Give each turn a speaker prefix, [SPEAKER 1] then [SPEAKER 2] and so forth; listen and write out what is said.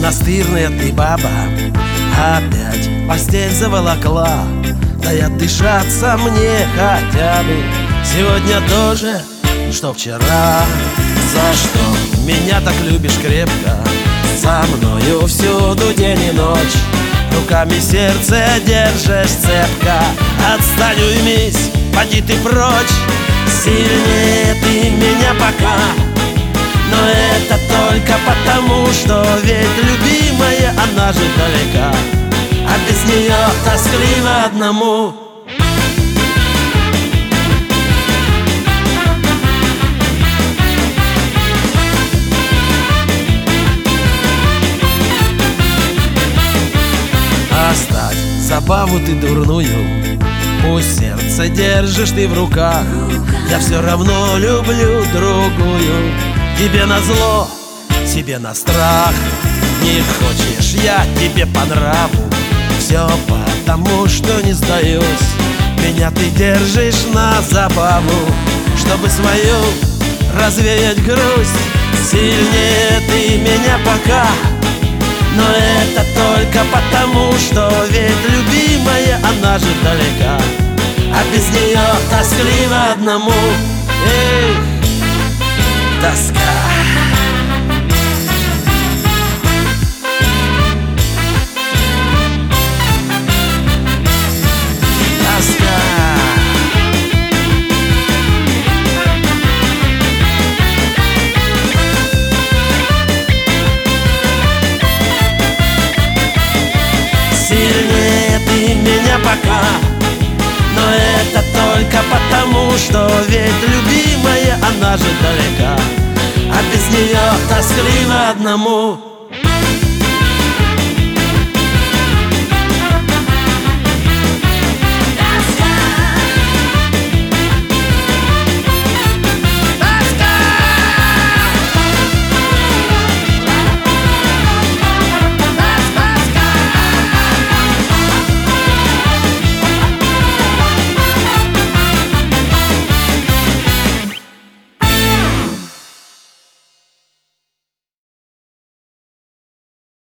[SPEAKER 1] Настырная ты баба, опять постель заволокла. Да и отдышаться мне хотя бы сегодня тоже, что вчера. За что меня так любишь крепко, со мною всюду день и ночь, руками сердце держишь цепко. Отстань, уймись, поди ты прочь, сильнее ты меня пока. Но это только потому, что ведь любимая, она же далека, а без нее тоскливо одному. Оставь забаву ты дурную, пусть сердце держишь ты в руках. Я все равно люблю другую, тебе назло, себе на страх. Не хочешь, я тебе по нраву, все потому, что не сдаюсь. Меня ты держишь на забаву, чтобы свою развеять грусть. Сильнее ты меня пока, но это только потому, что ведь любимая, она же далека, а без нее тоскливо одному. Эх, тоска. Сильнее ты меня пока, но это только потому, что ведь любимая, она же далека, а без нее тоскливо одному.